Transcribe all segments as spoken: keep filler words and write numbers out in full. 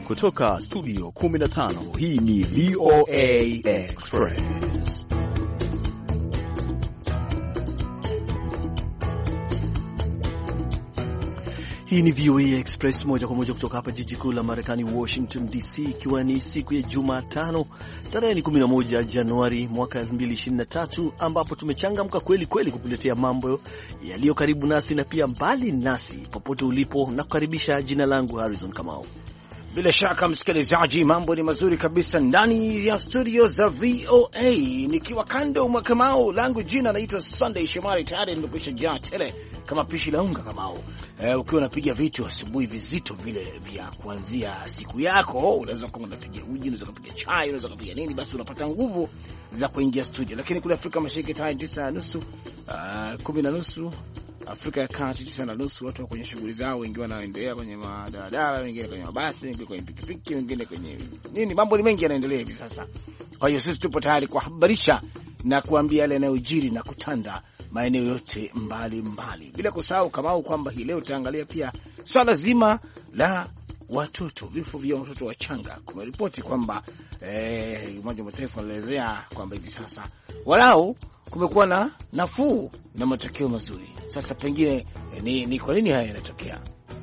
Kutoka studio kumi na tano, hii ni V O A Express. Hii ni V O A Express moja kwa moja kutoka hapa jiji kuu la Marekani, Washington D C, ikiwa ni siku ya Jumatano, tarehe ni kumi na moja Januari mwaka elfu mbili ishirini na tatu, ambapo tumechangamka kweli kweli kukuletea mambo yaliyo karibu nasi na pia mbali nasi popote ulipo, na kukaribisha. Jina langu Harrison Kamau. Bila shaka msikilizaji, mambo ni mazuri kabisa ndani ya studio za V O A, nikiwa kando mwa Kamau. Langu jina naitwa Sunday Shomari, tayari nimekwisha jaa tele kama pishi la unga Kamau. Eh, ukiwa unapiga vitu asubuhi vizito vile vya kuanzia siku yako, unaweza kuwa unapiga uji, unaweza kupiga chai, unaweza kupiga nini, basi unapata nguvu za kuingia studio. Lakini kule Afrika Mashariki tayari tisa na nusu, uh, kumi na nusu, Afrika ya Kati tisa na nusu, watu wa kwenye shughuli zao, wengine wanaendelea kwenye madaladala, wengine kwenye mabasi, wengine kwenye pikipiki, wengine kwenye nini, mambo ni mengi yanaendelea hivi sasa. Kwa hiyo sisi tupo tayari kuhabarisha na kuambia yale yanayojiri na kutanda maeneo yote mbali mbali. Bila kusahau Kamau kwamba hii leo tutaangalia pia swala zima la watoto, vifo vya watoto wachanga. Kumeripoti kwamba eh, Umoja wa Mataifa unaelezea kwamba hivi sasa walau kumekuwa na nafuu na matokeo mazuri. Sasa pengine eh, ni, ni kwa nini haya yanatokea?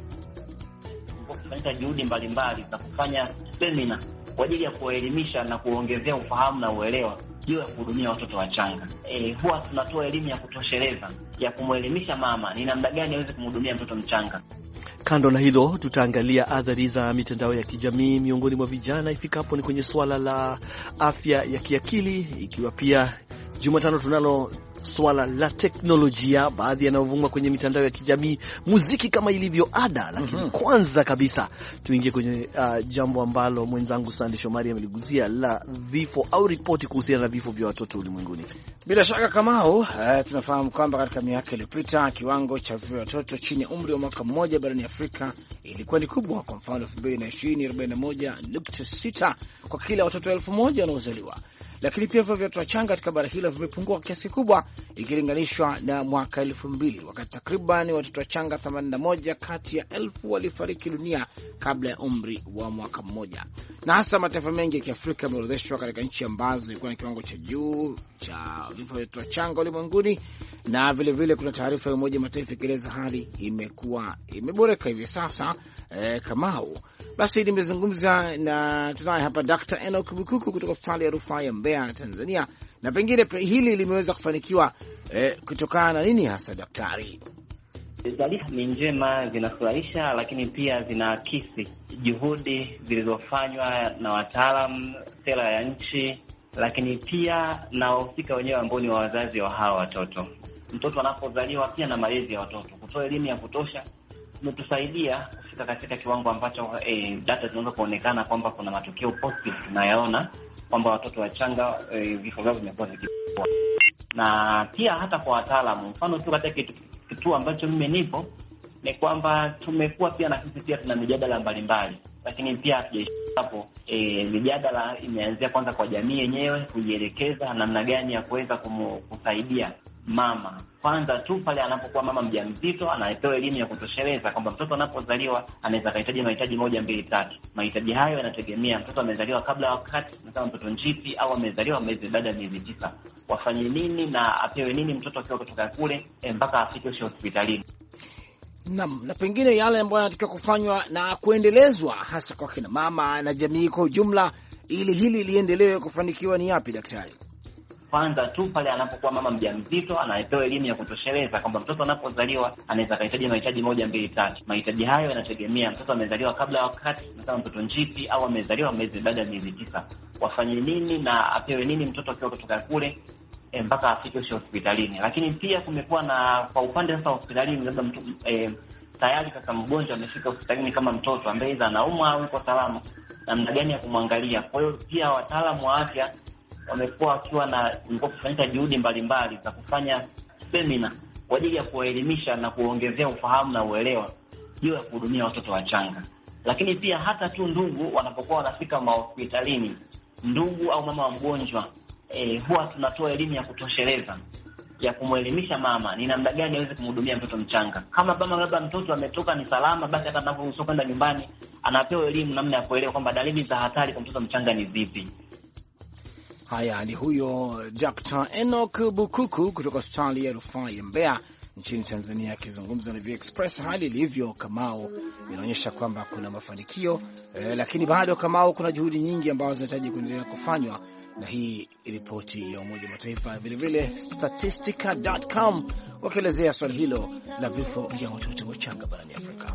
Kufanya juhudi mbalimbali za kufanya semina kwa ajili ya kuelimisha na kuongezea ufahamu na uelewa juu ya kuhudumia watoto wachanga. E, huwa tunatoa elimu ya kutosheleza ya kumwelimisha mama ni namna gani aweze kumhudumia mtoto mchanga. Kando na hilo, tutaangalia athari za mitandao ya kijamii miongoni mwa vijana ifikapo ni kwenye swala la afya ya kiakili, ikiwa pia Jumatano tunalo swala la teknolojia, baadhi yanayovuma kwenye mitandao ya kijamii, muziki kama ilivyo ada. Lakini mm -hmm. kwanza kabisa tuingie kwenye uh, jambo ambalo mwenzangu Sandy Shomari ameliguzia, la vifo au ripoti kuhusiana na vifo vya watoto ulimwenguni. Bila shaka Kamau, uh, tunafahamu kwamba katika miaka iliyopita kiwango cha vifo vya watoto chini ya umri wa mwaka mmoja barani Afrika ilikuwa ni kubwa. Kwa mfano elfu mbili na ishirini, arobaini na moja nukta sita kwa kila watoto elfu moja wanaozaliwa. Lakini pia vifo vya watoto wachanga katika bara hilo vimepungua kwa kiasi kubwa ikilinganishwa na mwaka elfu mbili, wakati takriban watoto wachanga themanini na moja kati ya elfu walifariki dunia kabla ya umri wa mwaka mmoja. Na hasa mataifa mengi ya Kiafrika yameorodheshwa katika nchi ambazo zilikuwa na kiwango cha juu cha vifo vya watoto wachanga ulimwenguni. Na vile vile kuna taarifa ya Umoja wa Mataifa ikieleza hali imekuwa imeboreka hivi sasa. Eh, Kamau, basi nimezungumza na tunaye hapa Daktari Enoch Bukuku kutoka hospitali ya rufaa ya Mbeya, Tanzania, na pengine hili limeweza kufanikiwa eh, kutokana na nini hasa daktari? Taarifa ni njema, zinafurahisha, lakini pia zinaakisi juhudi zilizofanywa na wataalamu, sera ya nchi, lakini pia na wahusika wenyewe ambao ni wazazi wa hawa watoto. Mtoto anapozaliwa pia na malezi ya watoto, kutoa elimu ya kutosha umetusaidia kufika katika kiwango ambacho eh, data zinaweza kuonekana kwamba kuna matokeo positive tunayaona kwamba watoto wachanga eh, vifo vyao vimekuwa vikipungua. Na pia hata kwa wataalamu, mfano tu katika kituo ambacho mimi nipo ni kwamba tumekuwa pia na sisi pia tuna mijadala mbalimbali, lakini pia hatujaishia hapo. E, mijadala imeanzia kwanza kwa jamii yenyewe kujielekeza namna gani ya kuweza kusaidia mama. Kwanza tu pale anapokuwa mama mjamzito anapewa elimu ya kutosheleza kwamba mtoto anapozaliwa anaweza kuhitaji mahitaji moja mbili tatu. Mahitaji hayo yanategemea mtoto amezaliwa kabla ya wakati, kama mtoto njiti, au amezaliwa mwezi baada ya miezi tisa. Wafanye nini na apewe nini mtoto akiwa kutoka kule e, mpaka afike hospitalini. Naam, na pengine yale ambayo yanatakiwa kufanywa na kuendelezwa hasa kwa kina mama na jamii kwa ujumla ili hili liendelee kufanikiwa ni yapi daktari? Kwanza tu pale anapokuwa mama mjamzito anapewa elimu ya kutosheleza kwamba mtoto anapozaliwa anaweza kuhitaji mahitaji moja mbili tatu. Mahitaji hayo yanategemea mtoto amezaliwa kabla ya wakati, kama mtoto njiti, au amezaliwa mwezi baada ya miezi tisa. Wafanye nini na apewe nini mtoto akiwa kutoka kule e, mpaka afike hospitalini. Lakini pia kumekuwa na kwa upande sasa hospitalini, labda mtu e, tayari sasa mgonjwa amefika hospitalini kama mtoto ambaye iza anaumwa au yuko salama, namna gani ya kumwangalia. Kwa hiyo pia wataalamu wa afya wamekuwa wakiwa na kufanya juhudi mbalimbali za kufanya semina kwa ajili ya kuelimisha na kuongezea ufahamu na uelewa juu ya kuhudumia watoto wachanga. Lakini pia hata tu ndugu wanapokuwa wanafika mahospitalini, ndugu au mama wa mgonjwa, e, huwa tunatoa elimu ya kutosheleza ya kumwelimisha mama ni namna gani aweze kumhudumia mtoto mchanga. Kama mama labda mtoto ametoka ni salama, basi hata anaporuhusiwa kwenda nyumbani anapewa elimu namna ya kuelewa kwamba dalili za hatari kwa mtoto mchanga ni zipi. Haya, ni huyo Daktari Enoch Bukuku kutoka hospitali ya rufaa ya Mbeya nchini Tanzania akizungumza na V Express. Hali ilivyo Kamao inaonyesha kwamba kuna mafanikio eh, lakini bado Kamao kuna juhudi nyingi ambazo zinahitaji kuendelea kufanywa, na hii ripoti ya Umoja wa Mataifa vile vile statistica dot com wakielezea swali hilo la vifo vya watoto wachanga barani Afrika.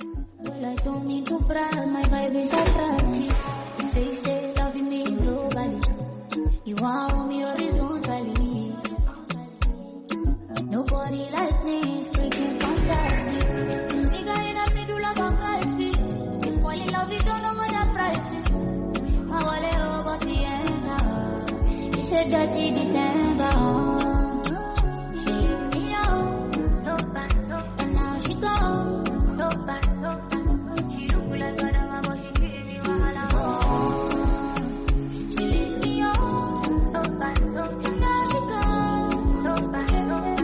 Nobody like me is freaking fantastic. This nigga in a middle of a crisis. You fall in love, you don't know what the price is. My wallet over the end. It's a dirty December. She leave me out, so bad, so bad. And now she gone, so bad, so bad. She look like a dog, but she treat me wahala. She leave me out, so bad, so bad. And now she gone, so bad, so bad.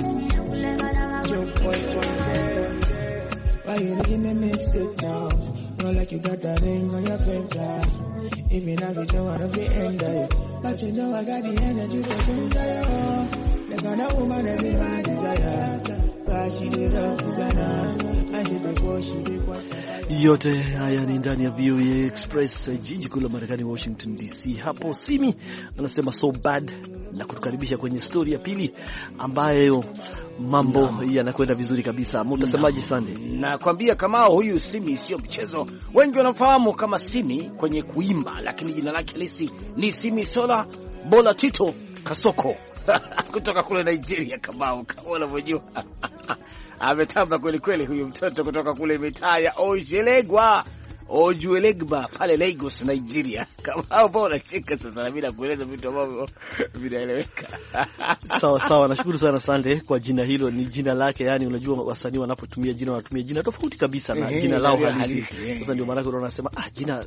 Why you looking at me sit now? Not like you got that ring on your finger. Even if you don't want to be end it, but you know I got the energy to do that. The kind of woman every man desire. But she did love designer, and she did go, she did what. Yote haya ni ndani ya V O A Express, jiji kuu la Marekani, Washington D C. Hapo Simi anasema so bad, na kutukaribisha kwenye story ya pili ambayo mambo yanakwenda vizuri kabisa. Mtasemaje Sunday? Nakwambia kama huyu Simi sio mchezo. Wengi wanafahamu kama Simi kwenye kuimba, lakini jina lake halisi ni Simi Sola Bola Tito Kasoko kutoka kule Nigeria. Kama kama unavyojua ametamba kweli kweli huyu mtoto kutoka kule mitaa ya Ojuelegba Ojuelegba pale Lagos, Nigeria. Kama hapo unacheka sasa, na mimi nakueleza vitu ambavyo vinaeleweka. Sawa sawa, nashukuru sana Sande kwa jina hilo. Ni jina lake, yani unajua wasanii wanapotumia jina wanatumia jina tofauti kabisa na jina lao halisi. Sasa ndio maana unaona nasema ah, jina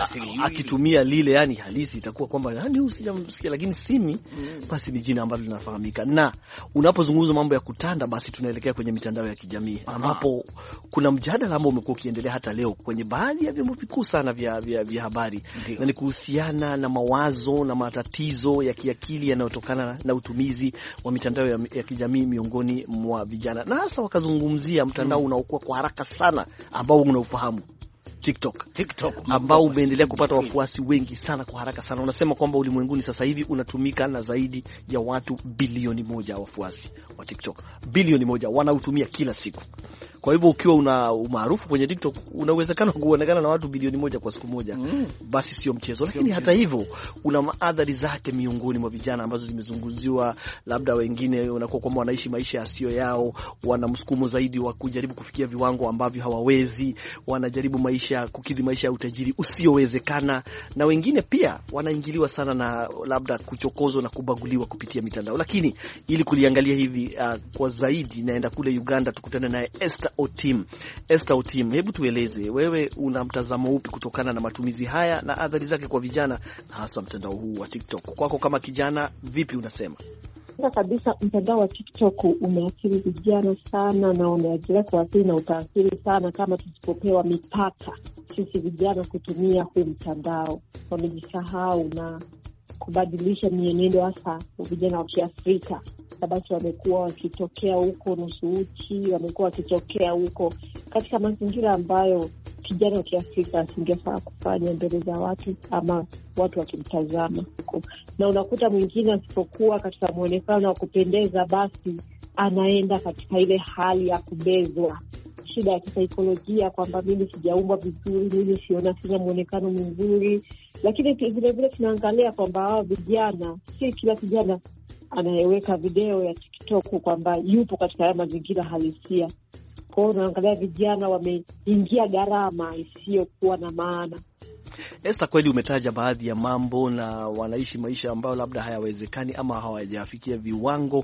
akitumia lile yani halisi itakuwa kwamba yani usijamsikia, lakini Simi basi ni jina ambalo linafahamika. Na unapozungumza mambo ya kutanda, basi tunaelekea kwenye mitandao ya kijamii ambapo kuna mjadala ambao umekuwa ukiendelea hata leo kwenye baadhi ya vyombo vikuu sana vya, vya, vya habari. Ndiyo. Na ni kuhusiana na mawazo na matatizo ya kiakili yanayotokana na utumizi wa mitandao ya, ya kijamii miongoni mwa vijana, na hasa wakazungumzia mtandao mm. unaokuwa kwa haraka sana ambao unaufahamu TikTok. TikTok ambao umeendelea kupata wafuasi wengi sana kwa haraka sana. Unasema kwamba ulimwenguni sasa hivi unatumika na zaidi ya watu bilioni moja wafuasi wa TikTok. Bilioni moja wanautumia kila siku. Kwa hivyo ukiwa una umaarufu kwenye TikTok una uwezekano kuonekana na watu bilioni moja kwa siku moja. Mm. Basi sio mchezo. Lakini mchezo. Hata hivyo una maadhari zake miongoni mwa vijana ambazo zimezunguziwa, labda wengine unakuwa kwamba wanaishi maisha yasiyo yao, wana msukumo zaidi wa kujaribu kufikia viwango ambavyo hawawezi, wanajaribu maisha kukidhi maisha ya utajiri usiowezekana, na wengine pia wanaingiliwa sana na labda kuchokozwa na kubaguliwa kupitia mitandao. Lakini ili kuliangalia hivi uh, kwa zaidi naenda kule Uganda tukutane naye Esther Otim. Esther Otim, hebu tueleze wewe una mtazamo upi kutokana na matumizi haya na athari zake kwa vijana na hasa mtandao huu wa TikTok? Kwako kama kijana vipi unasema? Kwanza kabisa mtandao wa TikTok umeathiri vijana sana na unaendelea kuathiri na utaathiri sana kama tusipopewa mipaka sisi vijana kutumia huu mtandao. Wamejisahau na kubadilisha mienendo hasa vijana wa Kiafrika. Sababu wamekuwa wakitokea huko nusu uchi, wamekuwa wakitokea huko katika mazingira ambayo kijana wa Kiafrika asingefaa kufanya mbele za watu ama watu wakimtazama huko. Na unakuta mwingine asipokuwa katika muonekano wa kupendeza, basi anaenda katika ile hali ya kubezwa, shida ya kisaikolojia kwamba mimi sijaumbwa vizuri, mimi siona sina muonekano mzuri. Lakini vile vile tunaangalia kwamba hao vijana, si kila kijana anayeweka video ya TikTok kwamba yupo katika haya mazingira halisia. Kwa hiyo unaangalia vijana wameingia gharama isiyokuwa na maana. Esther, kweli umetaja baadhi ya mambo na wanaishi maisha ambayo labda hayawezekani ama hawajafikia viwango.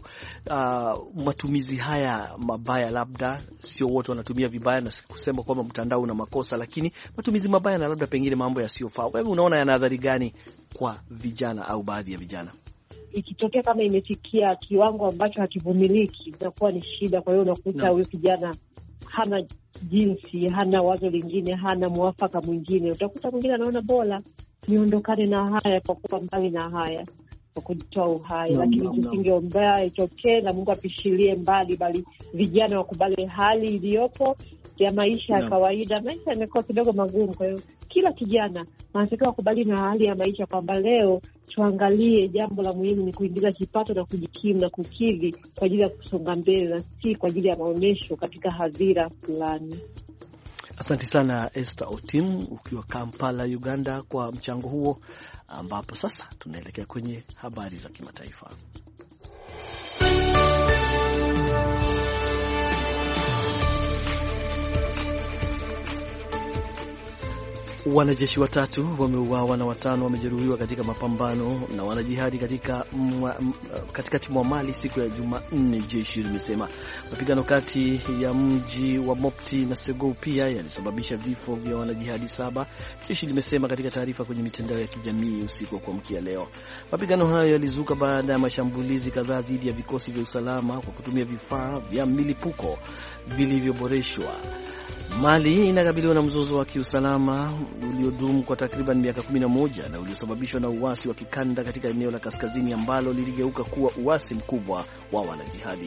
Uh, matumizi haya mabaya, labda sio wote wanatumia vibaya, na kusema kwamba mtandao una makosa, lakini matumizi mabaya na labda pengine mambo yasiyofaa. Wewe unaona yana adhari gani kwa vijana au baadhi ya vijana? ikitokea kama imefikia kiwango ambacho hakivumiliki, inakuwa ni shida. Kwa hiyo unakuta huyu no. kijana hana jinsi, hana wazo lingine, hana mwafaka mwingine. Utakuta mwingine anaona bora niondokane na haya kwa kuwa mbali na haya, kwa kujitoa uhai no, lakini no, tusingeombea no. itokee na Mungu apishilie mbali, bali vijana wakubali hali iliyopo ya maisha ya no. kawaida. Maisha yamekuwa kidogo magumu, kwa hiyo kila kijana anatakiwa kubali na hali ya maisha, kwamba leo tuangalie jambo la muhimu ni kuingiza kipato na kujikimu na kukidhi kwa ajili ya kusonga mbele, na si kwa ajili ya maonyesho katika hadhira fulani. Asante sana Esther Otim ukiwa Kampala, Uganda, kwa mchango huo, ambapo sasa tunaelekea kwenye habari za kimataifa. Wanajeshi watatu wameuawa na watano wamejeruhiwa katika mapambano na wanajihadi katika katikati mwa Mali siku ya Jumanne, jeshi limesema. Mapigano kati ya mji wa Mopti na Segou pia yalisababisha vifo vya wanajihadi saba, jeshi limesema katika taarifa kwenye mitandao ya kijamii usiku wa kuamkia leo. Mapigano hayo yalizuka baada ya mashambulizi kadhaa dhidi ya vikosi vya usalama kwa kutumia vifaa vya milipuko vilivyoboreshwa. Mali inakabiliwa na mzozo wa kiusalama uliodumu kwa takriban miaka kumi na moja na uliosababishwa na uasi wa kikanda katika eneo la kaskazini ambalo liligeuka kuwa uasi mkubwa wa wanajihadi.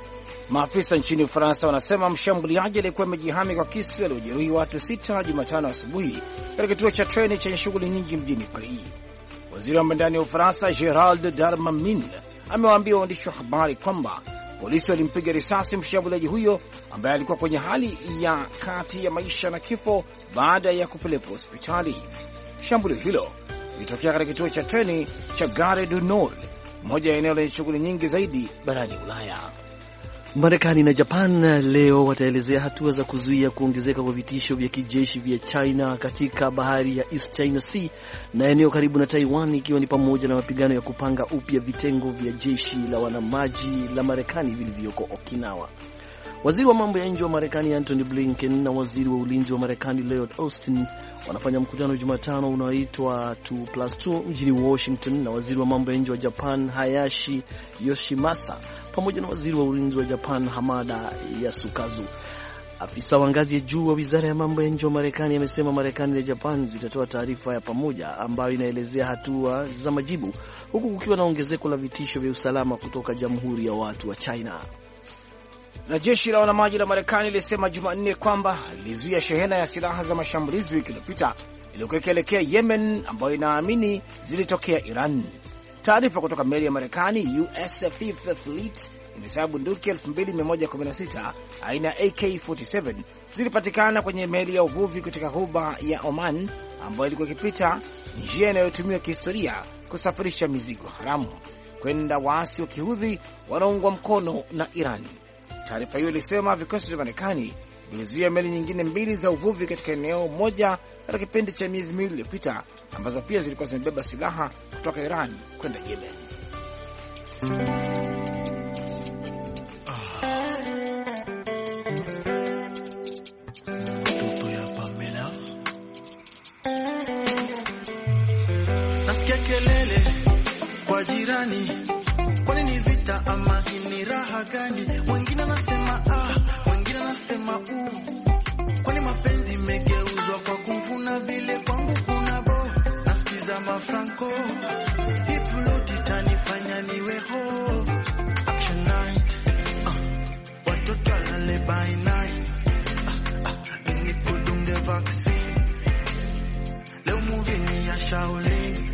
Maafisa nchini Ufaransa wanasema mshambuliaji aliyekuwa amejihami kwa kisu alijeruhi watu sita Jumatano asubuhi katika kituo cha treni chenye shughuli nyingi mjini Paris. Waziri wa mambo ya ndani wa Ufaransa Gerald Darmanin amewaambia waandishi wa habari kwamba polisi walimpiga risasi mshambuliaji huyo ambaye alikuwa kwenye hali ya kati ya maisha na kifo baada ya kupelekwa hospitali. Shambulio hilo lilitokea katika kituo cha treni cha Gare du Nord, moja ya eneo lenye shughuli nyingi zaidi barani Ulaya. Marekani na Japan leo wataelezea hatua za kuzuia kuongezeka kwa vitisho vya kijeshi vya China katika bahari ya East China Sea na eneo karibu na Taiwan, ikiwa ni pamoja na mapigano ya kupanga upya vitengo vya jeshi la wanamaji la Marekani vilivyoko Okinawa. Waziri wa mambo ya nje wa Marekani Antony Blinken na waziri wa ulinzi wa Marekani Lloyd Austin wanafanya mkutano Jumatano unaoitwa two plus two mjini Washington na waziri wa mambo ya nje wa Japan Hayashi Yoshimasa pamoja na waziri wa ulinzi wa Japan Hamada Yasukazu. Afisa wa ngazi ya juu wa wizara ya mambo ya nje wa Marekani amesema Marekani na Japan zitatoa taarifa ya pamoja ambayo inaelezea hatua za majibu, huku kukiwa na ongezeko la vitisho vya usalama kutoka Jamhuri ya Watu wa China. Na jeshi la wanamaji la Marekani lilisema Jumanne kwamba lilizuia shehena ya silaha za mashambulizi wiki iliyopita iliyokuwa ikielekea Yemen ambayo inaamini zilitokea Iran. Taarifa kutoka meli ya Marekani U S Fifth Fleet imesema bunduki elfu mbili mia moja kumi na sita aina A K arobaini na saba zilipatikana kwenye meli ya uvuvi katika ghuba ya Oman ambayo ilikuwa ikipita njia inayotumiwa kihistoria kusafirisha mizigo haramu kwenda waasi wa Kihudhi wanaoungwa mkono na Iran. Taarifa hiyo ilisema vikosi vya Marekani vilizuia meli nyingine mbili za uvuvi katika eneo moja katika kipindi cha miezi miwili iliyopita ambazo pia zilikuwa zimebeba silaha kutoka Iran kwenda Yemen. Mtoto ya Pamela nasikia kelele kwa jirani, kwani ni vita ama ni raha gani? Wengine nasema ah, wengine nasema u, kwani mapenzi megeuzwa kwa kumfuna vile kwangu kuna bo. Nasikiza mafranco hipuloti tanifanya niwe ho. Action night ah, watoto walale by night ah, ah, nikudunge vaccine leo movie ni ya Shaolin.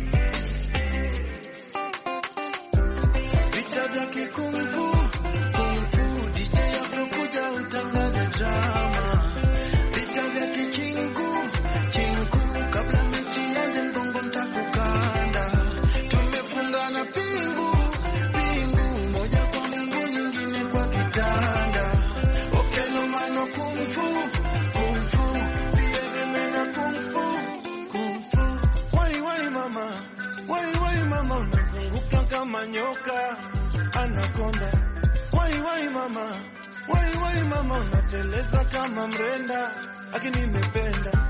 Vita vya kikungu kungu D J afrokuja utangaze drama. Vita vya kichinku chinku kabla mechi yanze mgongo mtakukanda. Tumefungana pingu pingu moja kwa Mungu nyingine kwa kitanda. Okelo mano kumfu kumfu biye mena kumfu kumfu. Wai wai mama wai wai mama unazunguka kama nyoka anakonda. Wai wai mama wai wai mama unateleza kama mrenda. Lakini nimependa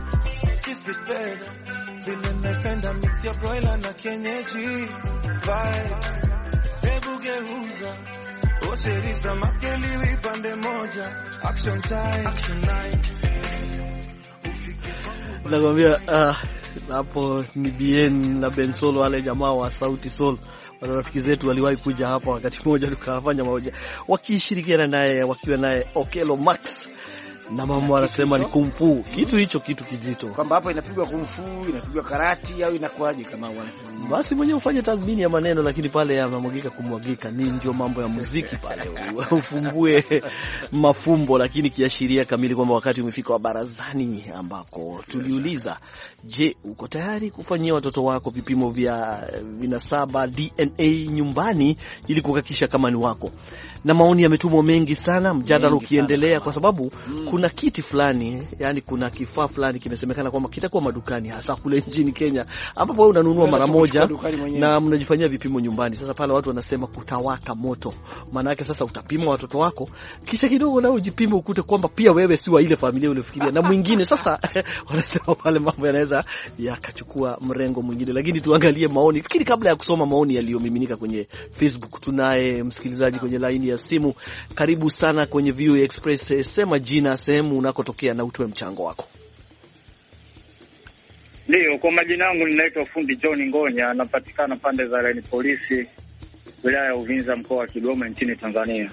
kisipenda vile napenda mix ya broiler na kienyeji vibes. hebu geuza. Oserisa makeli pande moja. Action time, action night. Nakwambia ah hapo ni Bien na Ben Solo, wale jamaa wa Sauti Sol. Wale rafiki zetu waliwahi kuja hapa wakati mmoja tukafanya mahoja wakishirikiana naye wakiwa naye Okelo Max. Na mama anasema ni kumfu. Kitu hicho kitu kizito. Kwamba hapo inapigwa kumfu, inapigwa karati au inakuaje kama wanafanya. Basi mwenyewe ufanye tathmini ya maneno, lakini pale yamemwagika kumwagika ni ndio mambo ya muziki pale. Ufumbue mafumbo, lakini kiashiria kamili kwamba wakati umefika wa barazani ambako tuliuliza, je, uko tayari kufanyia watoto wako vipimo vya vinasaba D N A nyumbani ili kuhakikisha kama ni wako? Na maoni yametumwa mengi sana, mjadala ukiendelea kwa sababu mm. kuna kiti fulani, yani kuna kifaa fulani kimesemekana kwamba kitakuwa madukani hasa kule nchini Kenya ambapo wewe unanunua mara moja na mnajifanyia vipimo nyumbani. Sasa pale watu wanasema kutawaka moto. Maana yake sasa utapima watoto wako kisha kidogo na ujipime ukute kwamba pia wewe si wa ile familia uliyofikiria na mwingine. Sasa wanasema pale mambo yanaweza yakachukua mrengo mwingine. Lakini tuangalie maoni. Lakini kabla ya kusoma maoni yaliyomiminika kwenye Facebook, tunaye msikilizaji kwenye line ya simu. Karibu sana kwenye V O A Express. Sema jina, sehemu unakotokea na utoe mchango wako. Ndio, kwa majina yangu ninaitwa Fundi John Ngonya, napatikana pande za Line Polisi, wilaya ya Uvinza, mkoa wa Kigoma, nchini Tanzania.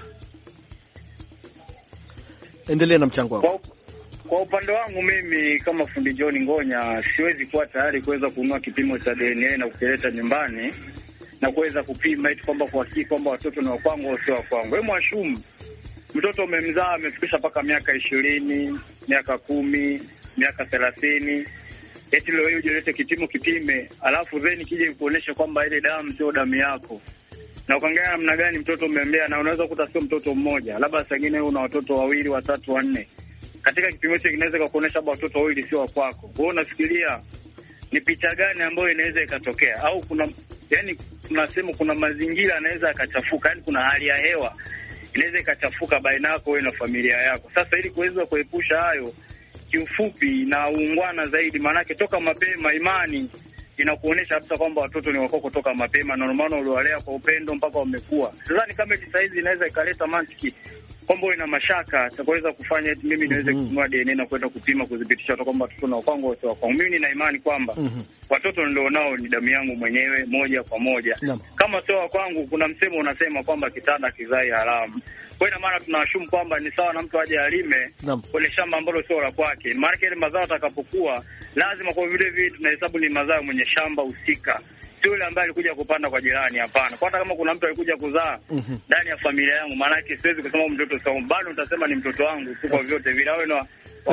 Endelea na mchango wako. Kwa, kwa upande wangu mimi kama Fundi John Ngonya siwezi kuwa tayari kuweza kununua kipimo cha D N A na kukileta nyumbani na kuweza kupima eti kwamba kwa hakika kwamba watoto ni wa kwangu au sio wa kwangu. Wewe mwashumu mtoto umemzaa amefikisha mpaka miaka ishirini, miaka kumi, miaka thelathini. Eti leo hiyo ujilete kipimo kipime, alafu then kije kuonesha kwamba ile damu sio damu yako. Na ukaangalia namna gani mtoto umembea, na unaweza kukuta sio mtoto mmoja, labda sangine una watoto wawili, watatu, wanne. Katika kipimo hicho kinaweza kuonesha kwamba watoto wawili sio wa kwako. Wewe unafikiria ni picha gani ambayo inaweza ikatokea? Au kuna yani tunasema kuna mazingira yanaweza yakachafuka, yani kuna hali ya hewa inaweza ikachafuka baina yako wewe na familia yako. Sasa ili kuweza kuepusha hayo, kiufupi na uungwana zaidi, maana yake toka mapema imani inakuonesha hata kwamba watoto ni wako kutoka mapema na normano uliwalea kwa upendo mpaka wamekuwa. Nadhani kama hizi saizi inaweza ikaleta mantiki kwamba ina mashaka tutaweza kufanya eti mimi niweze mm -hmm. kununua D N A na kwenda kupima kudhibitisha kwamba watoto na kwangu wote wako. Mimi nina imani kwamba mm -hmm. watoto ndio nao ni damu yangu mwenyewe moja kwa moja. No. Kama sio kwangu, kuna msemo unasema kwamba kitanda kizai haramu. Kwa ina maana tunawashumu kwamba ni sawa na mtu aje alime no. kwenye shamba ambalo sio la kwake. Maana ile mazao atakapokuwa lazima kwa vile vile tunahesabu ni mazao mwenye shamba husika. Sio yule ambaye alikuja kupanda kwa jirani, hapana. Kwa hata kama kuna mtu alikuja kuzaa ndani mm -hmm. ya familia yangu, maana yake siwezi kusema mtoto sawa, bado nitasema ni mtoto wangu tu kwa vyote vile. Awe na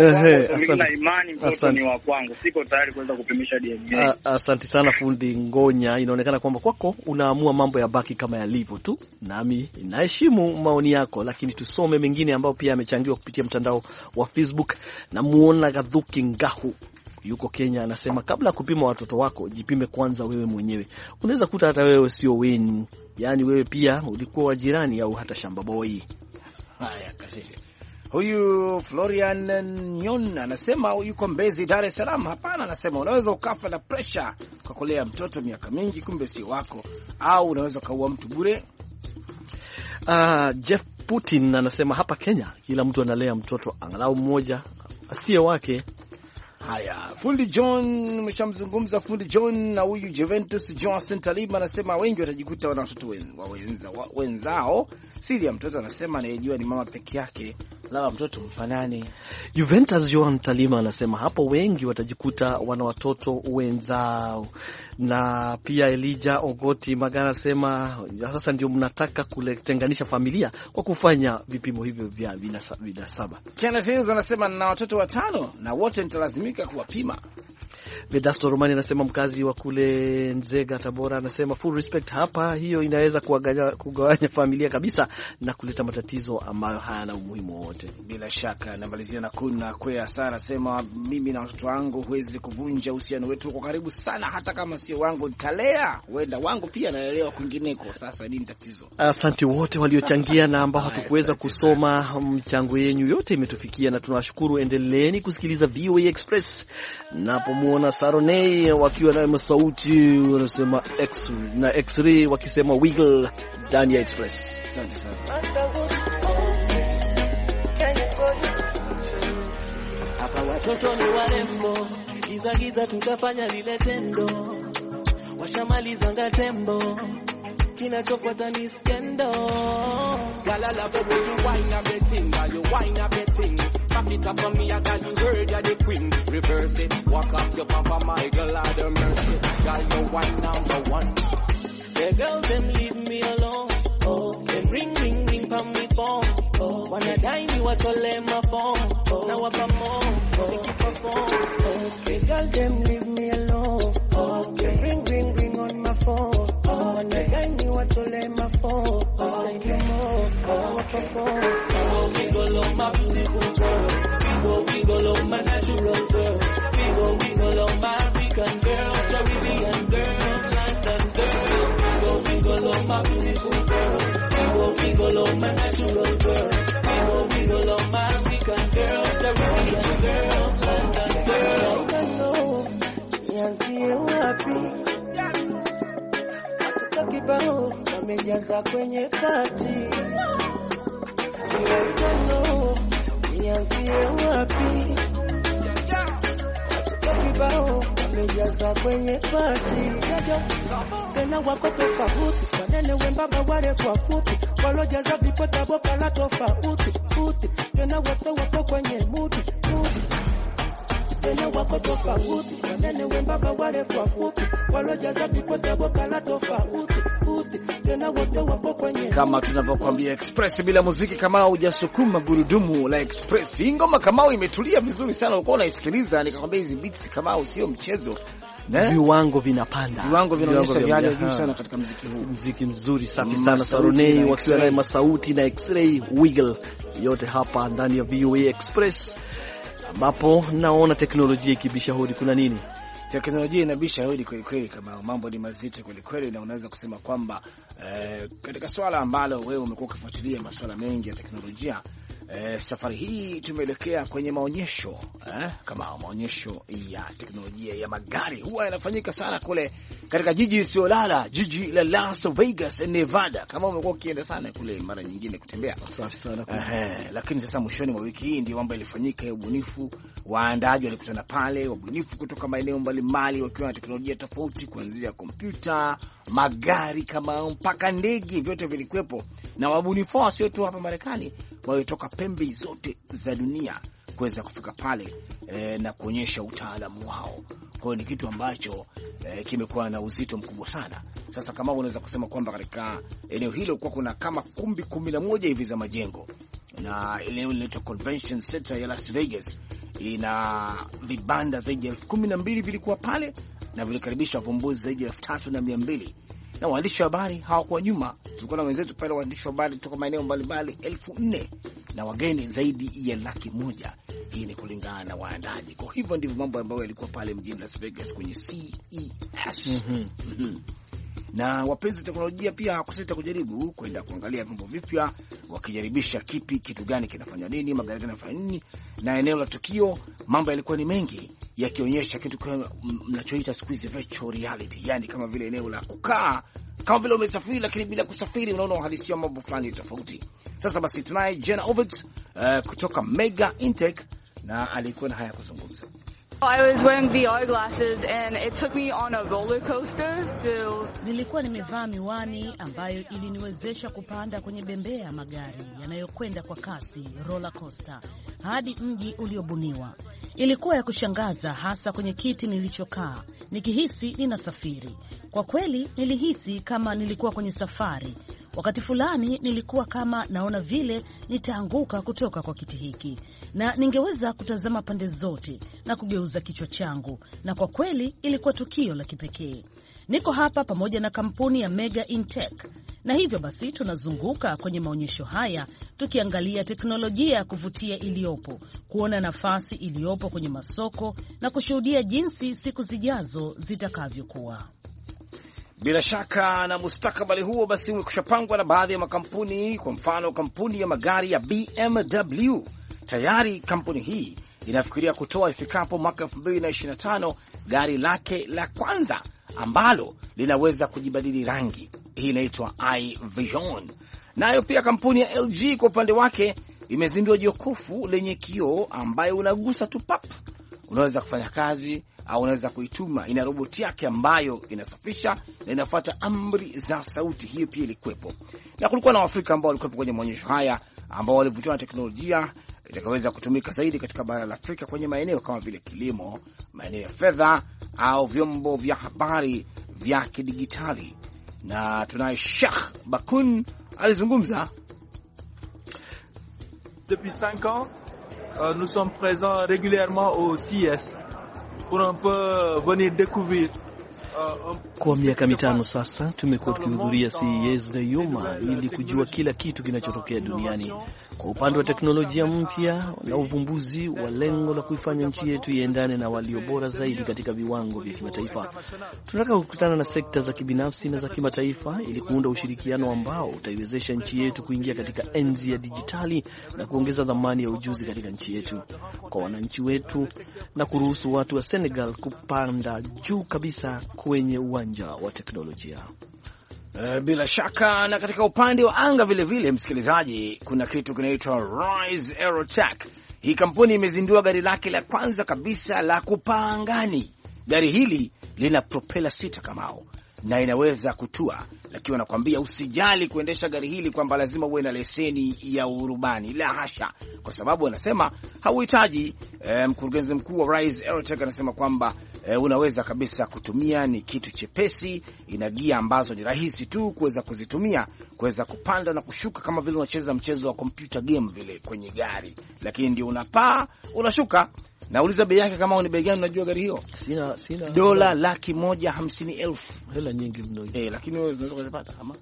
mimi na imani mtoto ni wa kwangu. Siko tayari kuweza kupimisha D N A. Asante sana Fundi Ngonya. Inaonekana kwamba kwako unaamua mambo ya baki kama yalivyo tu. Nami naheshimu maoni yako, lakini tusome mengine ambao pia yamechangiwa kupitia mtandao wa Facebook. Na muona Gadhuki Ngahu yuko Kenya, anasema kabla kupima watoto wako jipime kwanza wewe mwenyewe. Unaweza kuta hata wewe sio wenu, yani wewe pia ulikuwa wa jirani au hata shamba boy. Haya kasisi. Huyu Florian Nyon anasema yuko Mbezi, Dar es Salaam. Hapana, anasema unaweza ukafa na pressure kwa kulea mtoto miaka mingi kumbe si wako, au unaweza kaua mtu bure. Ah, uh, Jeff Putin anasema hapa Kenya kila mtu analea mtoto angalau mmoja asiye wake. Haya, Fundi John umeshamzungumza Fundi John. Na huyu Juventus Johnson Talima anasema wengi watajikuta wana watoto wa wenza, wenzao. Siri ya mtoto anasema anayejua ni mama peke yake, labda mtoto mfanane. Juventus Johnson Talima anasema hapo wengi watajikuta wana watoto wenzao. Na pia Elijah Ogoti Magana anasema sasa ndio mnataka kutenganisha familia kwa kufanya vipimo hivyo vya vinasaba. Kenneth anasema na watoto watano na wote nitalazimika kuwapima. Vedasto Romani anasema mkazi wa kule Nzega Tabora, anasema full respect hapa, hiyo inaweza kugawanya familia kabisa na kuleta matatizo ambayo hayana umuhimu wote. Bila shaka. Namalizia na kuna kwea sana, anasema mimi na watoto wangu huwezi kuvunja uhusiano wetu kwa karibu sana, hata kama sio wangu nitalea, wenda wangu pia naelewa kwingineko. Sasa nini tatizo? Asante wote waliochangia na ambao hatukuweza kusoma mchango yenu, yote imetufikia na tunawashukuru. Endeleeni kusikiliza V O A Express. Napomu namwona Saronei wakiwa na masauti wanasema X na X-ray wakisema wiggle ndani ya Express. Asante sana. Hapa watoto ni warembo, giza giza tutafanya lile tendo, washamaliza ngatembo, kinachofuata ni skendo. Gala love the way you wine a betting, you wine a betting. Back it up on me, I got you heard you're the queen. Reverse it, walk up your papa, my girl, out of mercy. Girl, you wine number one. The girls, them leave me alone. Oh, them ring, ring, ring, pon me phone. Oh, wanna die, me what all in my phone. Oh, now up a more, oh, keep a phone. Oh, the girls, them leave me alone. Oh, them ring, ring, ring on my phone. Oh, wanna die, me what all in my phone. Oh, say no more, oh, up a phone. Oh, wiggle on my beautiful girl. Wiggle, wiggle on my natural girl. Wiggle, wiggle on my African girl. Caribbean girl, London girl. Wiggle, wiggle on my beautiful girl. Wiggle, wiggle on my natural girl. Wiggle, wiggle on my African girl. Caribbean girl, London girl. I know, nianzie wapi? Watoto kibao wamejaza kwenye party. I know, nianzie wapi? Watoto kibao wamejaza kwenye party. Tena wako tofauti, wanene wembamba wale kwa fupi, walojaza vipota boka la tofauti futi. Tena wote wako kwenye mudi mudi. Tena wako tofauti, wanene wembamba wale kwa fupi, walojaza vipota boka la tofauti futi. Tena wote wako kwenye. Kama tunavyokuambia Express bila muziki kama hujasukuma gurudumu la Express. Hii ngoma kama imetulia vizuri sana, uko unaisikiliza nikakwambia hizi beats kama sio mchezo. Ne? Viwango vinapanda. Viwango vinaonyesha hali ya juu sana katika muziki huu. Muziki mzuri safi sana. Saronei wakiwa na masauti na X-ray wiggle yote hapa ndani ya V O A Express, ambapo naona teknolojia ikibisha hodi. Kuna nini? Teknolojia inabisha hodi kweli kweli, kama mambo ni mazito kweli kweli, na unaweza kusema kwamba eh, katika swala ambalo wewe umekuwa ukifuatilia masuala mengi ya teknolojia, eh, safari hii tumeelekea kwenye maonyesho eh, kama maonyesho ya teknolojia ya magari huwa yanafanyika sana kule katika jiji usiolala, jiji la Las Vegas, Nevada. Kama umekuwa ukienda sana kule mara nyingine kutembea. Safi sana. Eh, lakini sasa mwishoni mwa wiki hii ndio mambo yalifanyika ya ubunifu. Waandaji walikutana pale, wabunifu kutoka maeneo mbalimbali wakiwa na teknolojia tofauti, kuanzia kompyuta, magari kama mpaka ndege, vyote vilikuwepo. Na wabunifu wao sio tu hapa Marekani, walitoka pembe zote za dunia kuweza kufika pale e, na kuonyesha utaalamu wao. Kwa hiyo ni kitu ambacho e, kimekuwa na uzito mkubwa sana. Sasa kama unaweza kusema kwamba katika eneo hilo kwa kuna kama kumbi kumi na moja hivi za majengo, na eneo linaitwa Convention Center ya Las Vegas ina vibanda zaidi ya elfu kumi na mbili vilikuwa pale, na vilikaribisha wavumbuzi zaidi ya elfu tatu na mia mbili. Na waandishi wa habari hawakuwa nyuma. Tulikuwa na wenzetu pale, waandishi wa habari kutoka maeneo mbalimbali elfu nne na wageni zaidi ya laki moja. Hii ni kulingana na waandaji. Kwa hivyo ndivyo mambo ambayo yalikuwa pale mjini Las Vegas kwenye C E S. Mm-hmm. Mm-hmm. Na wapenzi wa teknolojia pia hawakusita kujaribu kwenda kuangalia vyombo vipya, wakijaribisha kipi, kitu gani kinafanya nini, magari yanafanya nini. Na eneo la tukio mambo yalikuwa ni mengi, yakionyesha kitu kama mnachoita siku hizi virtual reality, yani kama vile eneo la kukaa kama vile umesafiri lakini bila kusafiri, unaona uhalisia mambo fulani tofauti. Sasa basi tunaye Jenna Ovitz uh, kutoka Mega Intech, na alikuwa na haya kuzungumza. I was wearing V R glasses and it took me on a roller coaster to... Nilikuwa nimevaa miwani ambayo iliniwezesha kupanda kwenye bembea ya magari yanayokwenda kwa kasi, roller coaster, hadi mji uliobuniwa. Ilikuwa ya kushangaza, hasa kwenye kiti nilichokaa, nikihisi ninasafiri. Kwa kweli nilihisi kama nilikuwa kwenye safari. Wakati fulani nilikuwa kama naona vile nitaanguka kutoka kwa kiti hiki, na ningeweza kutazama pande zote na kugeuza kichwa changu, na kwa kweli ilikuwa tukio la kipekee. Niko hapa pamoja na kampuni ya Mega Intech, na hivyo basi tunazunguka kwenye maonyesho haya tukiangalia teknolojia ya kuvutia iliyopo, kuona nafasi iliyopo kwenye masoko na kushuhudia jinsi siku zijazo zitakavyokuwa. Bila shaka na mustakabali huo basi umekushapangwa na baadhi ya makampuni. Kwa mfano kampuni ya magari ya B M W, tayari kampuni hii inafikiria kutoa ifikapo mwaka elfu mbili na ishirini na tano gari lake la kwanza ambalo linaweza kujibadili rangi. Hii inaitwa iVision. Nayo pia kampuni ya L G kwa upande wake imezindua jokofu lenye kioo ambayo unagusa tu pap, unaweza kufanya kazi au unaweza kuituma. Ina roboti yake ambayo inasafisha na inafuata amri za sauti. Hiyo pia ilikuwepo, na kulikuwa na Waafrika ambao walikuwepo kwenye maonyesho haya ambao walivutiwa na teknolojia itakaweza kutumika zaidi katika bara la Afrika kwenye maeneo kama vile kilimo, maeneo ya fedha au vyombo vya habari vya kidigitali. Na tunaye Sheikh Bakun alizungumza. Depuis cinq ans, euh, nous sommes présents régulièrement au C E S pour un peu venir découvrir. Kwa miaka mitano sasa tumekuwa tukihudhuria C E S daima ili kujua kila kitu kinachotokea duniani kwa upande wa teknolojia mpya na uvumbuzi wa lengo la kuifanya nchi yetu iendane na walio bora zaidi katika viwango vya kimataifa. Tunataka kukutana na sekta za kibinafsi na za kimataifa ili kuunda ushirikiano ambao utaiwezesha nchi yetu kuingia katika enzi ya dijitali na kuongeza dhamani ya ujuzi katika nchi yetu kwa wananchi wetu na kuruhusu watu wa Senegal kupanda juu kabisa kwenye uwanja wa teknolojia. Uh, bila shaka. Na katika upande wa anga vile vile, msikilizaji, kuna kitu kinaitwa Rise Aerotech. Hii kampuni imezindua gari lake la kwanza kabisa la kupaa angani. Gari hili lina propeller sita kamao na inaweza kutua, lakini wanakuambia usijali kuendesha gari hili kwamba lazima uwe na leseni ya urubani. La hasha, kwa sababu wanasema hauhitaji. E, mkurugenzi mkuu wa Rise Aerotech anasema kwamba e, unaweza kabisa kutumia, ni kitu chepesi, ina gia ambazo ni rahisi tu kuweza kuzitumia, kuweza kupanda na kushuka kama vile unacheza mchezo wa computer game vile kwenye gari, lakini ndio unapaa unashuka. Nauliza bei yake kama ni bei gani, unajua gari hiyo? Sina sina. Dola laki moja hamsini elfu. Hela nyingi mno. Eh, lakini wewe unaweza kupata ama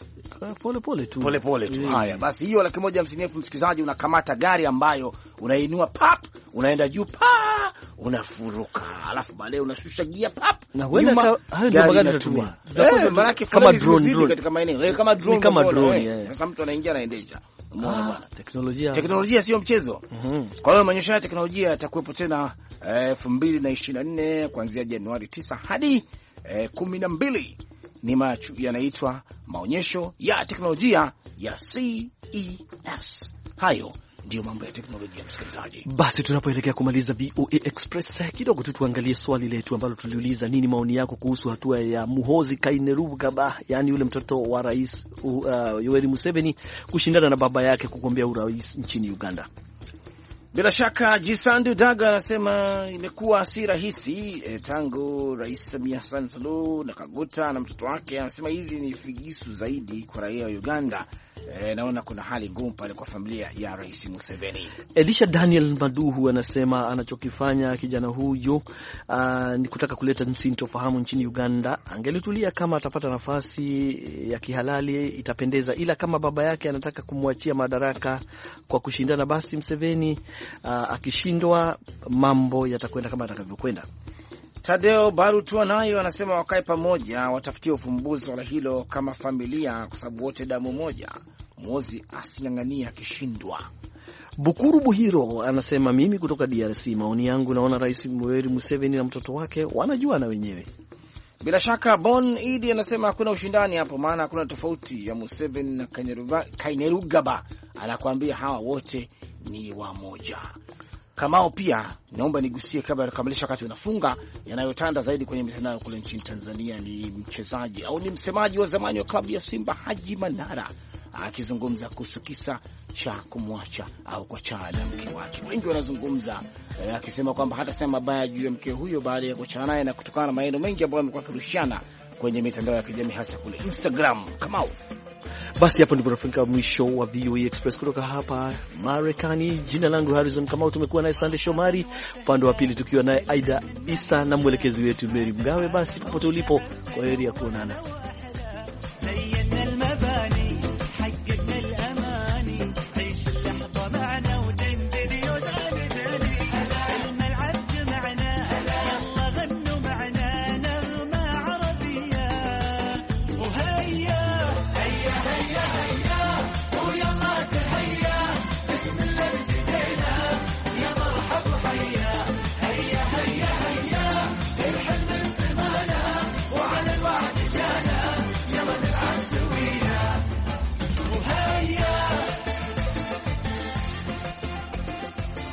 pole pole tu. Pole pole tu. Haya, basi hiyo laki moja hamsini elfu, msikilizaji, unakamata gari ambayo unainua pap, unaenda juu pa, unafuruka. Alafu baadaye unashusha gia pap. Na wewe hayo ndio magari tunatumia. Eh, kama drone katika maeneo. Eh, kama drone. Kama drone. Sasa mtu anaingia anaendesha. Ah, teknolojia. Teknolojia sio mchezo. Mm-hmm. Kwa hiyo maonyesho ya teknolojia yatakuwepo tena elfu mbili na ishirini na nne kuanzia Januari tisa hadi eh, kumi na mbili. Ni machu yanaitwa maonyesho ya teknolojia ya C E S. Hayo ndio mambo ya teknolojia, msikilizaji. Basi tunapoelekea kumaliza V O A Express, kidogo tu tuangalie swali letu ambalo tuliuliza, nini maoni yako kuhusu hatua ya Muhoozi Kainerugaba, yani yule mtoto wa Rais uh, Yoweri Museveni kushindana na baba yake kugombea urais nchini Uganda. Bila shaka Jisandu Daga anasema imekuwa si rahisi e, tangu Rais Samia Hassan Suluhu na Kaguta na mtoto wake. Anasema hizi ni figisu zaidi kwa raia wa Uganda. E, naona kuna hali ngumu pale kwa familia ya Rais Museveni. Elisha Daniel Maduhu anasema anachokifanya kijana huyo uh, ni kutaka kuleta sintofahamu nchini Uganda. Angelitulia kama atapata nafasi ya kihalali itapendeza, ila kama baba yake anataka kumwachia madaraka kwa kushindana, basi Museveni uh, akishindwa mambo yatakwenda kama atakavyokwenda. Tadeo Barutua nayo anasema wakae pamoja, watafutie ufumbuzi wala hilo kama familia, kwa sababu wote damu moja. Muhoozi asing'ang'ania akishindwa. Bukuru Buhiro anasema mimi kutoka D R C, maoni yangu naona Rais Yoweri Museveni na mtoto wake wanajua na wenyewe. Bila shaka Bon Idi anasema hakuna ushindani hapo, maana hakuna tofauti ya Museveni na Kainerugaba. Anakuambia hawa wote ni wamoja. Kamao pia naomba nigusie kabla ya kukamilisha wakati unafunga, yanayotanda zaidi kwenye mitandao kule nchini Tanzania ni mchezaji au ni msemaji wa zamani wa klabu ya Simba Haji Manara akizungumza kuhusu kisa cha kumwacha au kuachana na mke wake. Wengi wanazungumza eh, akisema kwamba hata sema mabaya juu ya mke huyo baada ya kuachana naye na kutokana na maneno mengi ambayo amekuwa akirushiana kwenye mitandao ya kijamii hasa kule Instagram. Kamao. Basi hapo ndipo tunafika mwisho wa V O A Express kutoka hapa Marekani. Jina langu Harrison Kamau, tumekuwa naye Sande Shomari, upande wa pili tukiwa naye Aida Isa na mwelekezi wetu Mary Mgawe. Basi popote ulipo, kwa heri ya kuonana.